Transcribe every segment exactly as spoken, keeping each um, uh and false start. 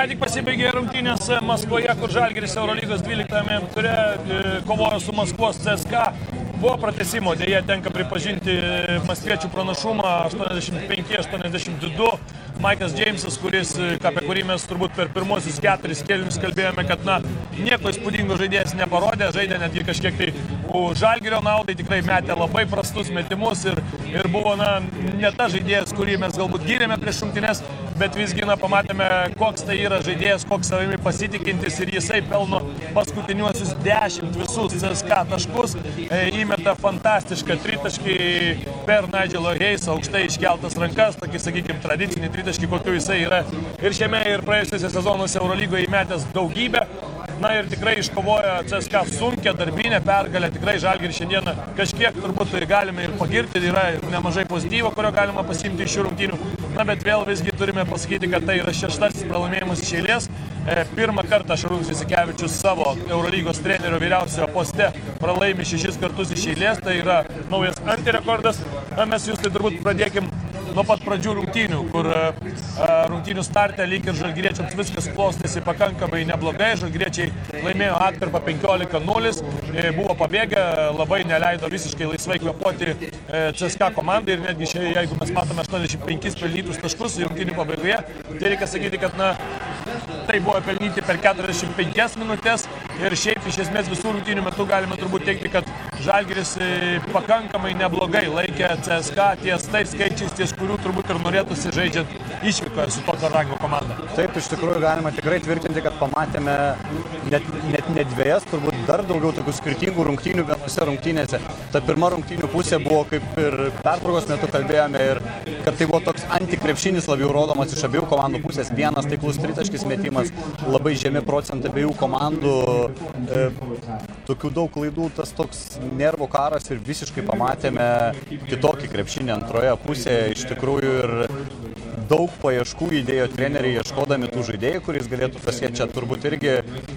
ką tik pasibaigė rungtynės Maskvoje, kur Žalgiris Eurolygos dvyliktame ture kovojo su Maskvos C S K A. Buvo pratęsimo, dėja tenka pripažinti maskviečių pranašumą aštuoniasdešimt penki aštuoniasdešimt du. Maikas Džeimsas, kuris, apie kurį mes turbūt per pirmosius keturis kėlinius kalbėjome, kad na, nieko įspūdingo žaidėjas neparodė, žaidė netgi kažkiek tai Žalgirio naudai, tikrai metė labai prastus metimus ir, ir buvo na, ne ta žaidėjas, kurį mes galbūt gyrėme prieš rungtynes, bet visgi na, pamatėme, koks tai yra žaidėjas, koks savimi pasitikintis ir jisai pelno paskutiniuosius dešimt visus C S K A taškus, e, įmeta fantastišką tritaškį per Nigelo Hayesą, aukštai iškeltas rankas, tokį, sakykime, tradicinį tritaškį, kokiu jisai yra ir šiame ir praėjusiuose sezonuose Eurolygoje įmetęs daugybę. Na ir tikrai iškovojo C S K A sunkią darbinę pergalę, tikrai Žalgiris šiandieną kažkiek turbūt galime ir pagirti, yra nemažai pozityvo, kurio galima pasiimti iš šių rungtynių. Na bet vėl visgi turime pasakyti, kad tai yra šeštasis pralaimėjimas iš eilės. Pirmą kartą Šarūnas Jasikevičius savo Eurolygos trenerio vyriausiojo poste pralaimi šešis kartus iš eilės, tai yra naujas antirekordas. Na mes jūs tai turbūt pradėkim nuo pat pradžių rungtynių, kur rungtynių starte lyg ir žalgiriečiams viskas klostėsi pakankamai neblogai. Žalgiriečiai laimėjo atkarpą penkiolika nulis, buvo pabėgę, labai neleido visiškai laisvai kvėpuoti C S K A komandai ir netgi šiai, jeigu mes matome aštuoniasdešimt penkis pelnytus taškus rungtynių pabaigoje, tai reikia sakyti, kad na, tai buvo pelnyti per keturiasdešimt penkias minutės ir šiaip iš esmės visų rungtynių metų galime turbūt teikti, kad Žalgiris pakankamai neblogai laikė C S K A ties tais skaičiais, ties kurių turbūt ir norėtųsi žaidžiant išvykoje su tokio rango komanda. Taip, iš tikrųjų galima tikrai tvirtinti, kad pamatėme net, net ne dviejas, turbūt dar daugiau tokių skirtingų rungtynių vienose rungtynėse. Ta pirma rungtynių pusė buvo, kaip ir pertraukos metu kalbėjome, ir kad tai buvo toks antikrepšinis labiau rodomas iš abiejų komandų pusės. Vienas taiklus tritaškis metimas, labai žemi procentai abiejų komandų, e, tokių daug klaidų, tas toks nervų karas ir visiškai pamatėme kitokį krepšinį antroje pusėje. Iš tikrųjų ir daug paieškų įdėjo treneriai ieškodami tų žaidėjų, kuris galėtų pasiekti. Čia turbūt irgi,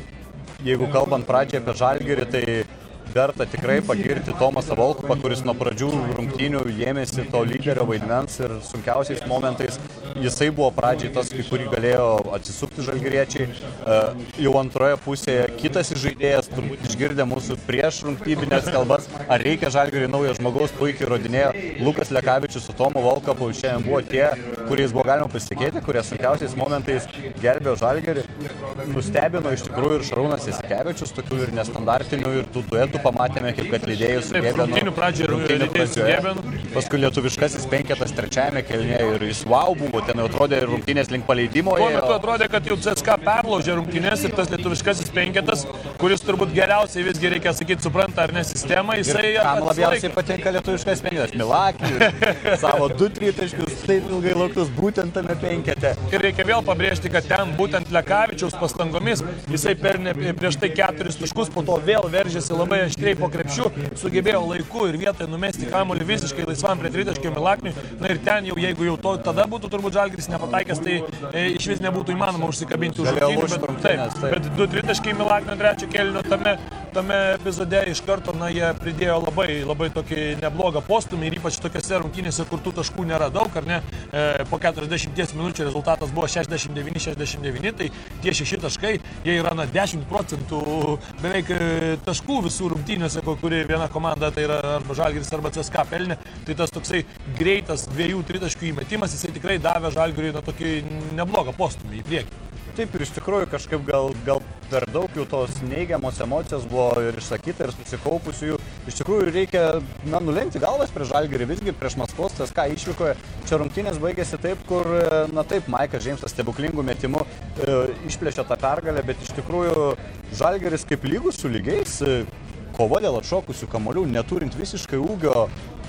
jeigu kalbant pradžiai apie Žalgirį, tai verta tikrai pagirti Tomasą Volkupą, kuris nuo pradžių rungtynių ėmėsi to lyderio vaidmens ir sunkiausiais momentais jisai buvo pradžiai tas, kai kurį galėjo atsisukti žalgiriečiai. Jau antroje pusėje kitas žaidėjas, turbūt išgirdė mūsų prieš rungtybinės kalbas, ar reikia Žalgiriui naujo žmogaus, puikiai rodinėjo. Lukas Lekavičius su Tomu Volkupu šiandien buvo tie, kuriais buvo galima pasitikėti, kurie sunkiausiais momentais gelbėjo Žalgirį. Nustebino iš tikrųjų ir Šarūnas Jasikevičius, tokių ir nestandartinių, ir tų duetų pamatėme, kaip kad lydėjų su Gebenu. Rungtynių pradžioje. Paskui lietuviškasis penketas trečiajame kėlinyje ir jis wow buvo, ten jau atrodė rungtynės link paleidimo. Tuo metu atrodė, kad jau C S K A perlaužė rungtynės ir tas lietuviškasis penketas, kuris turbūt geriausiai visgi reikia sakyti supranta ar ne sistemą, jisai... Ir kam labiausiai patinka lietuviškas penketas? Milakį, savo du tritaškius, taip ilgai lauktus būtent tame penkete. Ir reikia vėl pabrėžti, kad ten būtent Lekavičiaus pastangomis jisai per ne, prieš tai keturis taškus, po to vėl veržėsi labai aštriai po krepšiu, sugebėjo laiku ir vietoje numesti kamuolį visiškai laisvam prie tritaškio Milakniui. Na ir ten jau, jeigu jau to, tada būtų turbūt Žalgiris nepataikęs, tai e, iš vis nebūtų įmanoma užsikabinti už rungtynių, bet, taip, bet du tritaškiai Milaknio trečio kėlinio tame, tame epizode iš karto, na, jie pridėjo labai, labai tokį neblogą postumį ir ypač tokiose rungtynėse, kur tų taškų nėra daug, ar ne, e, po keturiasdešimt minučių rezultatas buvo šešiasdešimt devyni šešiasdešimt devyni, tai tie šeši taškai, jie yra na dešimt procentų beveik taškų visų rungtynėse, kuri viena komanda, tai yra arba Žalgiris, arba C S K A pelnė, tai tas toksai greitas dviejų tritaškių įmetimas, jisai tikrai davė Žalgiriui na tokį neblogą postumį į priekį. Taip ir iš tikrųjų kažkaip gal, gal per daug jų tos neigiamos emocijos buvo ir išsakyta ir susikaupusių jų. Iš tikrųjų reikia na, nulenkti galvas prieš Žalgirį, visgi prieš Maskvos C S K A išvykoje. Čia rungtynės baigėsi taip, kur, na taip, Maikas Džeimsas stebuklingų metimų e, išplėšė tą pergalę, bet iš tikrųjų Žalgiris kaip lygus su lygiais, e, kova dėl atšokusių kamuolių, neturint visiškai ūgio,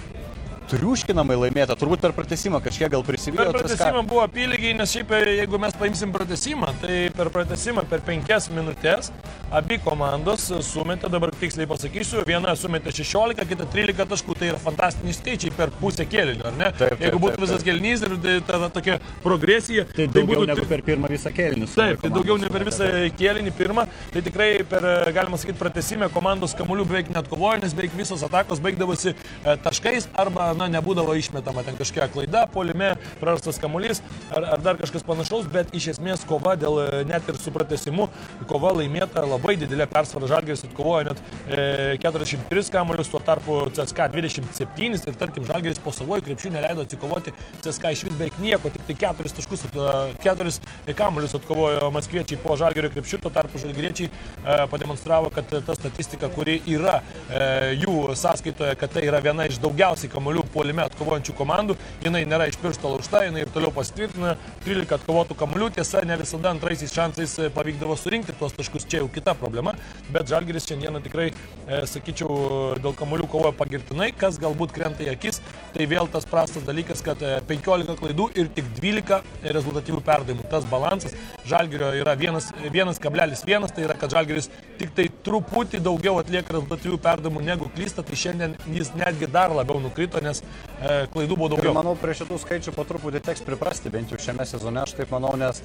triuškinamai laimėta, turbūt per pratęsimą kažkiek gal prisivijo. Per pratęsimą buvo apylygiai, nes šiaip jeigu mes paimsim pratęsimą, tai per pratęsimą per penkias minutės abi komandos sumetė, dabar tiksliai pasakysiu, viena sumetė šešiolika, kita trylika taškų, tai yra fantastiniai skaičiai per pusę kėlinio, ar ne? Taip, taip, jeigu būtų taip, visas taip. Kėlinys ir ta, ta tokia progresija, tai, tai daugiau būtų negu per pirmą visą kėlinį. Taip, tai daugiau ne per visą kėlinį pirmą, tai tikrai per, galima sakyti, pratęsimą komandos kamuolių beveik net kovojo, nes beveik visos atakos baigdavosi taškais arba na, nebūdavo išmetama ten kažkokia klaida, puolime, prarastas kamuolys ar, ar dar kažkas panašaus, bet iš esmės kova dėl net ir su pratęsimu, kova laimėta labai didelė persvara. Žalgiris atkovojo net e, keturiasdešimt tris kamuolius, tuo tarpu C S K A dvidešimt septyni ir tarkim Žalgiris po savojų krepšių neleido atsikovoti C S K A iš vis beveik nieko, tik tai keturis taškus, keturis kamuolius atkovojo maskviečiai po Žalgirio krepšių, tuo tarpu žalgiriečiai e, pademonstravo, kad ta statistika, kuri yra e, jų sąskaitoje, kad tai yra viena iš daugiausiai kamuolių puolime atkovojančių komandų, jinai nėra iš piršto laužta, jinai ir toliau pasitvirtina, trylika atkovotų kamuolių, tiesa, ne visada antraisiais šansais pavykdavo surinkti tuos taškus, čia jau kita problema, bet Žalgiris šiandieną tikrai, e, sakyčiau, dėl kamuolių kovojo pagirtinai, kas galbūt krenta į akis, tai vėl tas prastas dalykas, kad penkiolika klaidų ir tik dvylika rezultatyvių perdavimų. Tas balansas Žalgirio yra vienas kablelis vienas, tai yra, kad Žalgiris tik tai truputį daugiau atlieka rezultatyvių perdavimų negu klysta, tai šiandien jis netgi dar labiau nukrito, nes e, klaidų buvo daugiau. Ir manau, prie šitų skaičių po truputį teks priprasti, bent jau šiame sezone, aš taip manau, nes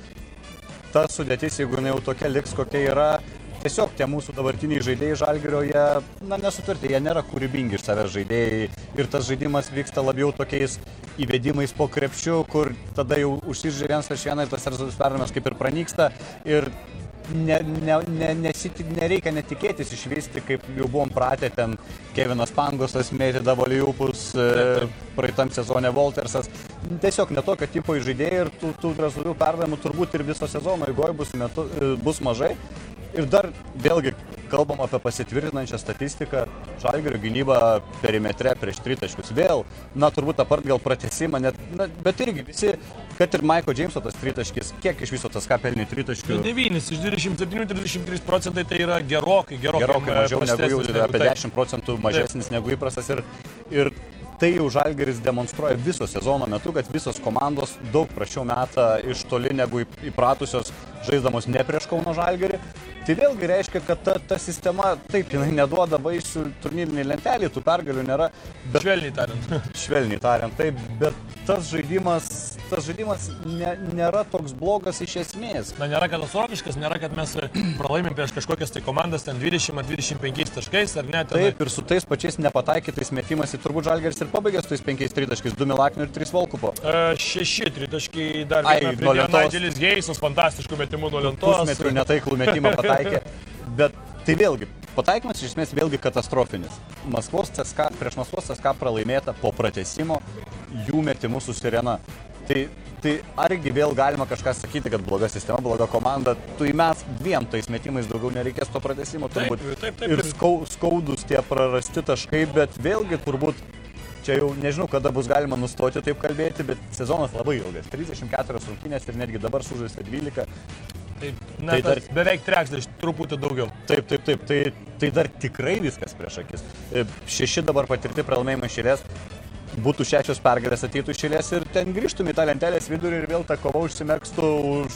ta sudėtis, jeigu jinai jau tokia liks, kokia yra, tiesiog tie mūsų dabartiniai žaidėjai Žalgirio, jie, na, nesutvirti, jie nėra kūrybingi iš savęs žaidėjai ir tas žaidimas vyksta labiau tokiais įvedimais po krepšiu, kur tada jau užsižaidžia vienas prieš vieną ir tas rezultatas perdavimas kaip ir pranyksta ir ne, ne, ne, nesitik, nereikia netikėtis išvysti, kaip jau buvom pratę ten Kevinas Pangosas, mėtydavo liupus, praeitam sezone Voltersas. Tiesiog netokio tipo žaidėjai ir tų, tų rezultatų perdavimų turbūt ir viso sezono eigoje bus, metu, bus mažai. Ir dar vėlgi kalbam apie pasitvirtinančią statistiką, Žalgirio gynyba perimetre prieš tritaškius. Vėl, na turbūt apart gal pratęsimą, net, na, bet irgi visi, kad ir Maiko Džeimso tas tritaškis, kiek iš viso tas ką pelnė tritaškių? devynis iš dvidešimt septyni trisdešimt trys procentai tai yra gerokai, gerokai, gerokai mažiau negu jau, apie dešimt procentų mažesnis taip. Negu įprastas ir, ir tai jau Žalgiris demonstruoja viso sezono metu, kad visos komandos daug prašiau meta iš toli negu įpratusios žaisdamos ne prieš Kauno Žalgirį. Tai vėlgi reiškia, kad ta, ta sistema, taip, jinai neduoda vaisių turnyriniai lentelį, tų pergalių nėra. Bet, švelniai tariant. Švelniai tariant, taip, bet tas žaidimas, tas žaidimas ne, nėra toks blogas iš esmės. Na, nėra katastrofiškas, nėra, kad mes pralaimim prieš kažkokias tai komandas ten dvidešimt ar dvidešimt penkiais taškais, ar ne? Tenai... Taip, ir su tais pačiais nepataikytais metimais, turbūt Žalgiris ir pabaigė su tais penkiais tritaškais, du Milaknių ir trys Volkupo. E, šeši tritaškai dar vieną pridėjo Naidželis Geisas, fantastiškų metimų nuo lentos. Pusmetrių netaiklų metimą pataikė, bet tai vėlgi, pataikymas iš esmės vėlgi katastrofinis. Maskvos C S K A, prieš Maskvos C S K A pralaimėta po pratęsimo jų metimų su Sirena. Tai, tai argi vėl galima kažką sakyti, kad bloga sistema, bloga komanda, tu įmes dviem tais metimais daugiau nereikės to pratęsimo, turbūt. Taip, taip, taip. Ir skau, skaudus tie prarasti taškai, bet vėlgi turbūt čia jau nežinau, kada bus galima nustoti taip kalbėti, bet sezonas labai ilgas. trisdešimt keturios rungtynės ir netgi dabar sužaista dvylika. Taip, na, tai dar beveik trečdalis, truputį daugiau. Taip, taip, taip, tai, tai dar tikrai viskas prieš akis. Šeši dabar patirti pralaimėjimai iš eilės, būtų šešios pergalės ateitų iš eilės ir ten grįžtum į tą lentelės vidurį ir vėl ta kova užsimerkstų už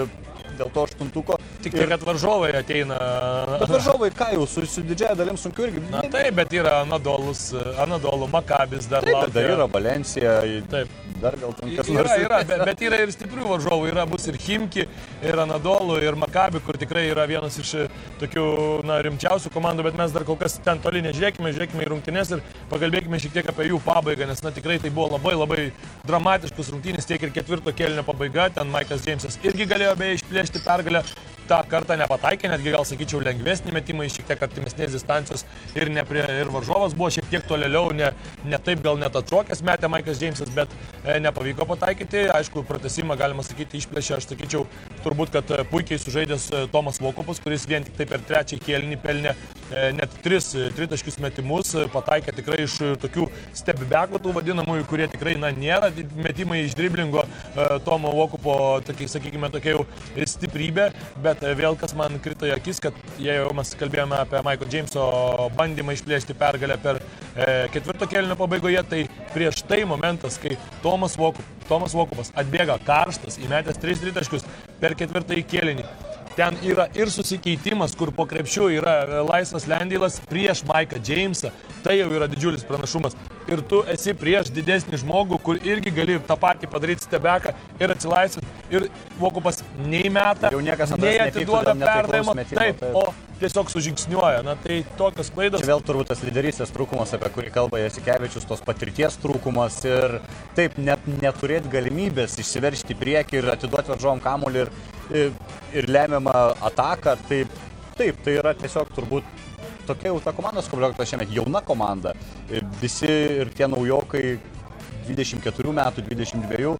dėl to aštuntuko. Tik tai, kad varžovai ateina. Bet varžovai ką jau, su, su didžiaja dalim sunkiu irgi. Na taip, bet yra Anadolus, Anadolu, Makabis dar taip, laukia. Dar yra Valencija, taip. Dar gal ten kas yra, nors. Yra, bet, bet yra ir stiprių varžovų, yra bus ir Chimki, ir Anadolu, ir Makabi, kur tikrai yra vienas iš tokių na, rimčiausių komandų, bet mes dar kol kas ten toli nežiūrėkime, žiūrėkime į rungtynes ir pakalbėkime šiek tiek apie jų pabaigą, nes na, tikrai tai buvo labai labai dramatiškus rungtynės, tiek ir ketvirto kėlinio pabaiga, ten Maikas Džeimsas irgi galėjo beje išplėšti pergalę. tą kartą nepataikė, netgi gal sakyčiau lengvesnį metimą iš šiek tiek artimesnės distancijos ir, ne prie, ir varžovas buvo šiek tiek tolėliau, ne, ne taip gal net atšokęs metė Maikas Džeimsas, bet e, nepavyko pataikyti. Aišku, pratęsimą galima sakyti išplėšė, aš sakyčiau, turbūt, kad puikiai sužaidęs Tomas Volkupas, kuris vien tik tai per trečią kėlinį pelnė e, net tris tritaškius metimus, pataikė tikrai iš tokių stepbekų tų vadinamųjų, kurie tikrai na, nėra metimai iš driblingo e, Tomo Volkupo, tokie, sakykime, tokia jau stiprybė, bet e, vėl kas man krito į akis, kad jei jau mes kalbėjome apie Maiko Džeimso bandymą išplėšti pergalę per e, ketvirto kėlinio pabaigoje, tai prieš tai momentas, kai Tomas Volkup, Tomas Volkupas atbėga karštas, įmetęs tris tritaškius per ketvirtąjį kėlinį. Ten yra ir susikeitimas, kur po krepšiu yra laisvas Lendylas prieš Maiką Džeimsą. Tai jau yra didžiulis pranašumas. ir tu esi prieš didesnį žmogų, kur irgi gali tą patį padaryti stebeką ir atsilaisvinti. Ir Vokupas nei meta, nei atiduoda perdavimą, taip, taip, o tiesiog sužingsniuoja. Na tai tokios klaidos. Čia vėl turbūt tas lyderystės trūkumas, apie kurį kalba Jasikevičius, tos patirties trūkumas ir taip net neturėti galimybės išsiveržti į priekį ir atiduoti varžovom kamuolį ir, ir, ir lemiamą ataką. Taip, taip, tai yra tiesiog turbūt tokia jau ta komandos komplektas šiemet, jauna komanda. Visi ir tie naujokai dvidešimt keturių metų, dvidešimt dviejų.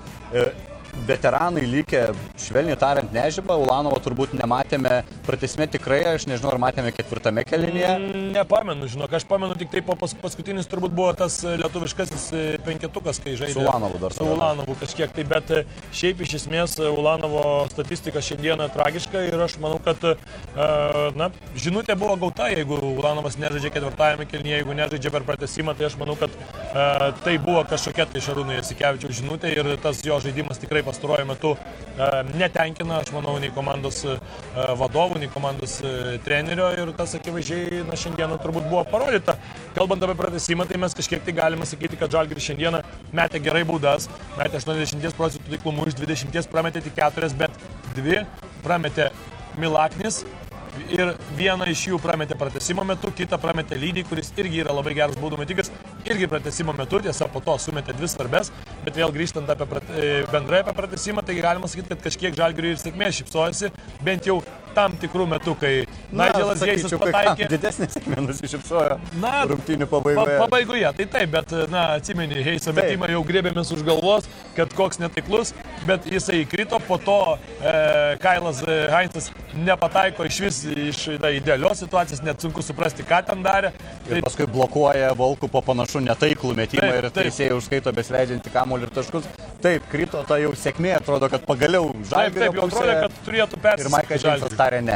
Veteranai likę, švelniai tariant, nežyba. Ulanovo turbūt nematėme pratęsime tikrai, aš nežinau, ar matėme ketvirtame kėlinyje. Nepamenu, žinok, aš pamenu tik tai po pas, paskutinis turbūt buvo tas lietuviškasis penketukas, kai žaidė. Su Ulanovu dar. Su Ulanovu kažkiek tai, bet šiaip iš esmės Ulanovo statistika šiandieną tragiška ir aš manau, kad na, žinutė buvo gauta, jeigu Ulanovas nežaidžia ketvirtajame kėlinyje, jeigu nežaidžia per pratęsimą, tai aš manau, kad tai buvo kažkokia tai Šarūno Jasikevičiaus žinutė ir tas jo žaidimas tikrai pastaruoju metu e, netenkina, aš manau, nei komandos e, vadovų, nei komandos e, trenerio ir tas akivaizdžiai na, šiandieną turbūt buvo parodyta. Kalbant apie pratęsimą, tai mes kažkiek tai galime sakyti, kad Žalgiris šiandieną metė gerai baudas, metė aštuoniasdešimt procentų taiklumų, iš dvidešimt prametė tik keturias, bet dvi prametė Milaknis. Ir vieną iš jų prametė pratęsimo metu, kitą prametė Lydį, kuris irgi yra labai geras baudų metikas, irgi pratęsimo metu, tiesa, po to sumetė dvi svarbes, bet vėl grįžtant apie prate, bendrai apie pratęsimą, tai galima sakyti, kad kažkiek Žalgiriui ir sėkmė šypsojasi, bent jau tam tikrų metų, kai Nigelas Geisas pataikė. Didesnė sėkmė nusišypsojo rungtynių pabaigoje. Pa, pabaigoje, tai taip, bet, na, atsimeni, Heiso metimą jau grėbėmės už galvos, kad koks netaiklus, bet jisai įkrito, po to e, Kailas Heinzas nepataiko iš vis iš da, idealios situacijos, net sunku suprasti, ką ten darė. Ir taip, paskui blokuoja Volkų po panašu netaiklų metimą taip, ir teisėjai užskaito besileidžiantį kamuolį ir taškus. Taip, krito ta jau sėkmė, atrodo, kad pagaliau Žalgirio pusėje. Taip, taip, atrodo, kad turėtų persisakyti. Ir Maikas Džeimsas tarė ne.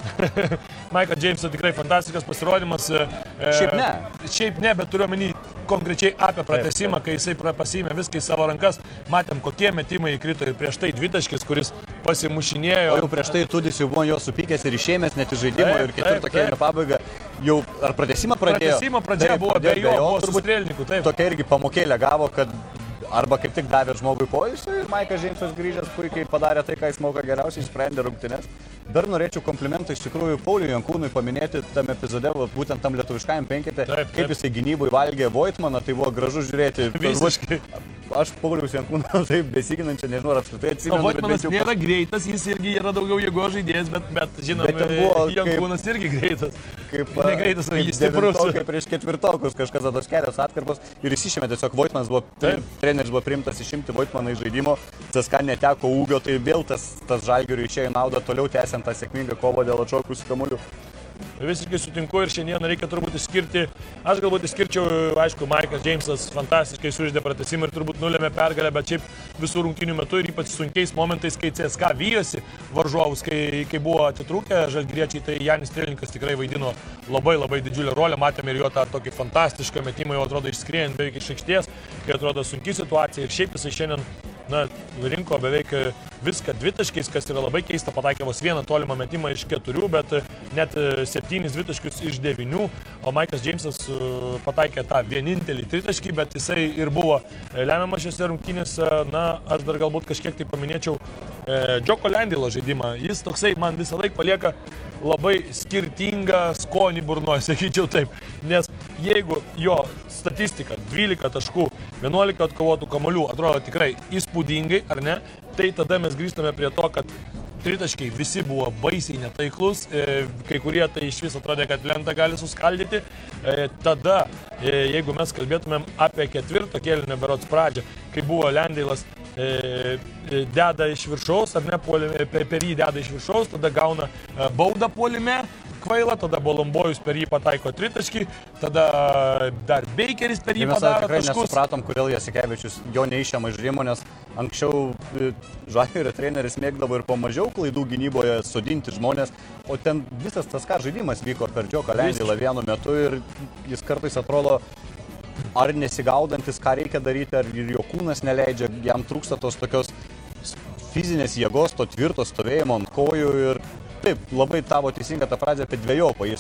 Maikas Džeimsas tikrai fantastiškas pasirodymas. E, šiaip ne. Šiaip ne, bet turiu omeny konkrečiai apie pratęsimą, kai jisai pasiėmė viską į savo rankas. Matėm, kokie metimai įkrito ir prieš tai dvitaškis, kuris pasimušinėjo. O jau prieš tai Tudis jau buvo jo supykęs ir išėmęs net iš žaidimo ir ketvirto kėlinio pabaiga. Jau ar pratęsimą pradėjo? Pratęsimą pradėjo, taip, buvo be jo, buvo su strėlininku. Tokia irgi pamokėlė gavo, kad arba kaip tik davė žmogui poilsio ir Maikas Džeimsas grįžęs puikiai padarė tai, ką jis moka geriausiai, sprendė rungtynes. Dar norėčiau komplimentą iš tikrųjų Pauliui Jankūnui paminėti tam epizode, būtent tam lietuviškajam penkete, taip, kaip jisai gynybui valgė Voitmaną, tai buvo gražu žiūrėti. Visiškai. Aš Pauliaus Jankūną taip besiginančią, nežinau, ar apskritai atsimenu. Voitmanas jau... nėra greitas, jis irgi yra daugiau jėgos žaidėjas, bet, bet žinoma, bet Jankūnas kaip, irgi greitas. Kaip, negreitas, o jis stiprus. Kaip prieš ketvirtokus kažkas tos kelios atkarpos ir jis išėmė tiesiog Voitmanas buvo, treneris buvo priimtas išimti Voitmaną iš žaidimo, C S K neteko ūgio, tai vėl tas, tas Žalgiriui išėjo naudą toliau tęsiant tą sėkmingą kovą dėl atšokusių kamuolių. Visiškai sutinku ir šiandieną reikia turbūt išskirti, aš galbūt išskirčiau, aišku, Maikas Džeimsas fantastiškai sužaidė pratęsimą ir turbūt nulėmė pergalę, bet šiaip visų rungtynių metu ir ypač sunkiais momentais, kai C S K vyjosi varžovus, kai, kai buvo atitrūkę žalgiriečiai, tai Janis Strėlininkas tikrai vaidino labai labai didžiulę rolę, matėme ir jo tą tokį fantastišką metimą, jau atrodo išskrėjant beveik iš aikštės, kai atrodo sunki situacija ir šiaip jisai šiandien na, rinko beveik viską dvitaškiais, kas yra labai keista, pataikė vos vieną tolimą metimą iš keturių, bet net septynis dvitaškius iš devynių, o Maikas Džeimsas pataikė tą vienintelį tritaškį, bet jisai ir buvo lemiamas šiose rungtynėse. Na, aš dar galbūt kažkiek tai paminėčiau e, Džoko Lendilo žaidimą. Jis toksai man visą laiką palieka labai skirtingą skonį burnoje, sakyčiau taip, nes jeigu jo statistika dvylika taškų, vienuolika atkovotų kamuolių atrodo tikrai įspūdingai, ar ne, tai tada mes grįžtame prie to, kad tritaškiai visi buvo baisiai netaiklus, e, kai kurie tai iš vis atrodė, kad lentą gali suskaldyti. E, tada, e, jeigu mes kalbėtumėm apie ketvirto kėlinio berods pradžią, kai buvo Lendailas e, deda iš viršaus, ar ne, puolime, per, per jį deda iš viršaus, tada gauna e, baudą puolime, kvaila, tada Bolombojus per jį pataiko tritaškį, tada dar Bakeris per jį mes padaro tikrai taškus. Nesupratom, kodėl Jasikevičius jo neišėma iš žaidimo, nes anksčiau Žalgirio treneris mėgdavo ir po mažiau klaidų gynyboje sodinti žmonės, o ten visas tas ką žaidimas vyko per Džoką Lendilą vienu metu ir jis kartais atrodo ar nesigaudantis, ką reikia daryti, ar ir jo kūnas neleidžia, jam trūksta tos tokios fizinės jėgos, to tvirto stovėjimo ant kojų ir taip, labai tavo teisinga ta frazė apie dvejopą įspūdį.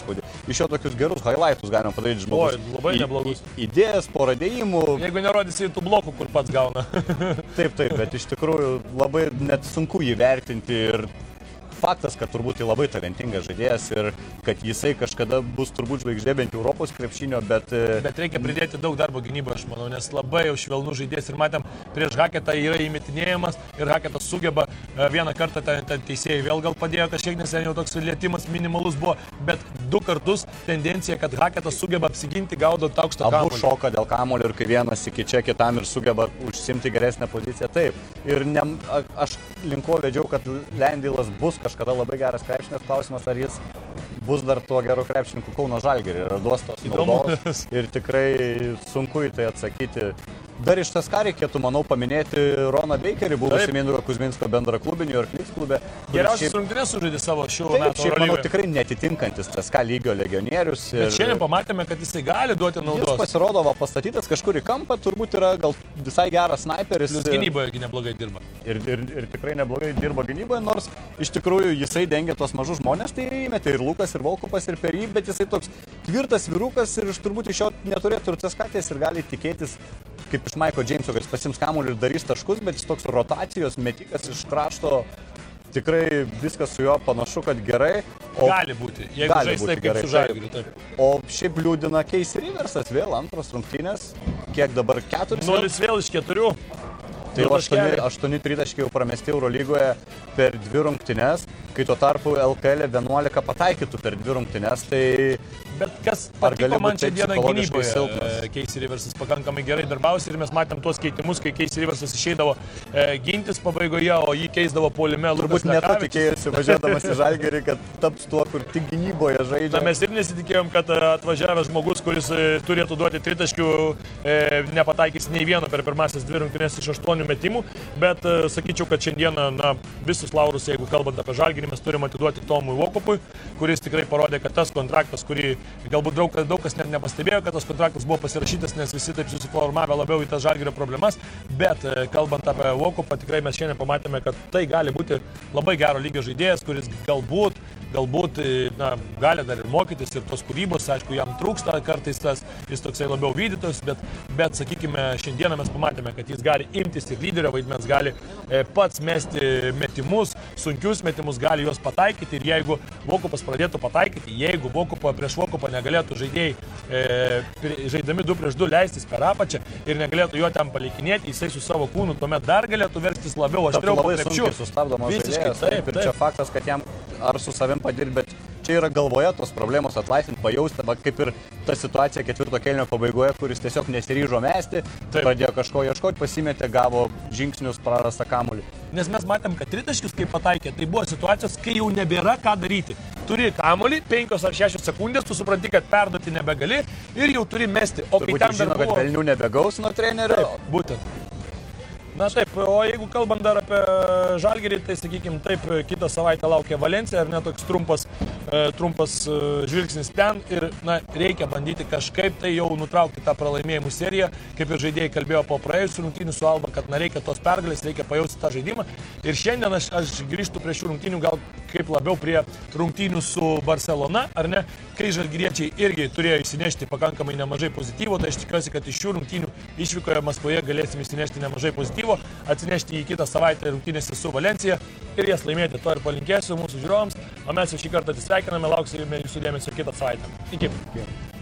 iš jo tokius gerus highlightus galima padaryti žmogus. Oi, labai neblogus. Į, idėjas, porą dėjimų. Jeigu nerodysi tų blokų, kur pats gauna. Taip, taip, bet iš tikrųjų labai net sunku jį vertinti ir faktas, kad turbūt tai labai talentingas žaidėjas ir kad jisai kažkada bus turbūt žvaigždė bent Europos krepšinio, bet... Bet reikia pridėti daug darbo gynybą, aš manau, nes labai jau švelnų žaidėjas ir matėm, prieš Haketą yra įmetinėjimas ir Haketas sugeba vieną kartą ten, ten teisėjai vėl gal padėjo kažkiek, nes jau toks lietimas minimalus buvo, bet du kartus tendencija, kad Haketas sugeba apsiginti gaudant aukštą kamuolį. Abu šoka dėl kamuolio ir kai vienas iki čia kitam ir sugeba užsimti geresnę poziciją, taip. Ir ne, aš linko vedžiau, kad Lendilas bus kažkada labai geras krepšinės, klausimas, ar jis bus dar tuo geru krepšininku Kauno Žalgirį ir duos tos naudos. Ir tikrai sunku į tai atsakyti. Dar iš tas ką reikėtų, manau, paminėti Roną Bakerį, buvusį Mindaugo Kuzminsko bendraklubinį New York Knicks klube. Geriausias rungtynes sužaidė savo šių metų Eurolygoje. Šiaip, manau, tikrai netitinkantis C S K A lygio legionierius. Ir... Bet šiandien pamatėme, kad jisai gali duoti naudos. Jis pasirodo, va, pastatytas kažkur į kampą, turbūt yra gal visai geras sniperis. Plius gynyboje neblogai dirba. Ir, ir, ir tikrai neblogai dirba gynyboje, nors iš tikrųjų jisai dengia tuos mažus žmonės, tai įmetė ir Lukas, ir Volkupas, ir per jį, bet jisai toks tvirtas vyrukas ir turbūt iš jo neturėtų ir C S K A ir gali tikėtis kaip iš Maiko Džeimso, kad jis pasims kamuolį ir darys taškus, bet jis toks rotacijos metikas iš krašto, tikrai viskas su juo panašu, kad gerai. O gali būti, jeigu žais taip kaip su Žalgiriu. Taip. O šiaip liūdina Casey Riversas, vėl antros rungtynės, kiek dabar keturis? Nulis vėl iš keturių. Tai aštuoni tritaškiai jau pramesti Eurolygoje per dvi rungtynes, kai tuo tarpu L K L vienuolika pataikytų per dvi rungtynes, tai... Bet kas patiko man čia dieną gynyboje, Casey Riversas pakankamai gerai darbavosi ir mes matėm tuos keitimus, kai Casey Riversas išeidavo e, gintis pabaigoje, o jį keisdavo puolime Lukas Lekavičius. Turbūt nepatikėjusi važiuodamas į Žalgirį, kad taps tuo, kur tik gynyboje žaidžia. Na, mes ir nesitikėjom, kad atvažiavęs žmogus, kuris turėtų duoti tritaškių, e, nepataikys nei vieno per pirmasis dvi rungtynės iš aštuonių metimų, bet e, sakyčiau, kad šiandieną na, visus laurus, jeigu kalbant apie Žalgirį, mes turime atiduoti Tomui Vokupui, kuris tikrai parodė, kad tas kontraktas, kurį galbūt daug, daug kas net nepastebėjo, kad tas kontraktas buvo pasirašytas, nes visi taip susiformavę labiau į tas Žalgirio problemas, bet kalbant apie Vokupą, tikrai mes šiandien pamatėme, kad tai gali būti labai gero lygio žaidėjas, kuris galbūt galbūt na, gali dar ir mokytis ir tos kūrybos, aišku, jam trūksta kartais tas, jis toksai labiau vydytos, bet, bet sakykime, šiandieną mes pamatėme, kad jis gali imtis ir lyderio vaidmens, gali e, pats mesti metimus, sunkius metimus, gali juos pataikyti ir jeigu Vokupas pradėtų pataikyti, jeigu Vokupą prieš Vokupą negalėtų žaidėjai e, žaidami du prieš du leistis per apačią ir negalėtų jo ten palikinėti, jisai su savo kūnu tuomet dar galėtų verstis labiau aštriau po krepšiu. Visiškai taip, taip. Ir čia faktas, kad jam ar su savim padirbi, bet čia yra galvoje tos problemos atlaisvinti, pajausti, kaip ir ta situacija ketvirto kėlinio pabaigoje, kuris tiesiog nesiryžo mesti, taip. Pradėjo kažko ieškoti, pasimetė, gavo žingsnius, prarastą kamuolį. Nes mes matėm, kad tritaškius, kai pataikė, tai buvo situacijos, kai jau nebėra ką daryti. Turi kamuolį, penkios ar šešios sekundės, tu supranti, kad perduoti nebegali ir jau turi mesti. O turbūt kai ten žino, dar buvo... kad velnių nebegaus nuo trenerio. Taip, būtent. Na taip, o jeigu kalbant dar apie Žalgirį, tai sakykime taip, kitą savaitę laukia Valencija, ar ne toks trumpas, trumpas žvilgsnis ten ir na, reikia bandyti kažkaip tai jau nutraukti tą pralaimėjimų seriją, kaip ir žaidėjai kalbėjo po praėjusių rungtynių su Alba, kad na, reikia tos pergalės, reikia pajausti tą žaidimą. Ir šiandien aš, aš grįžtu prie šių rungtynių, gal kaip labiau prie rungtynių su Barcelona, ar ne, kai žalgiriečiai irgi turėjo įsinešti pakankamai nemažai pozityvo, tai aš tikiuosi, kad iš šių rungtynių išvykoje Maskvoje galėsim įsinešti nemažai pozityvo, atsinešti į kitą savaitę rungtynėse su Valencija ir jas laimėti. To ir palinkėsiu mūsų žiūrovams, o mes jau šį kartą atsisveikiname, lauksime jūsų dėmesio kitą savaitę. Iki.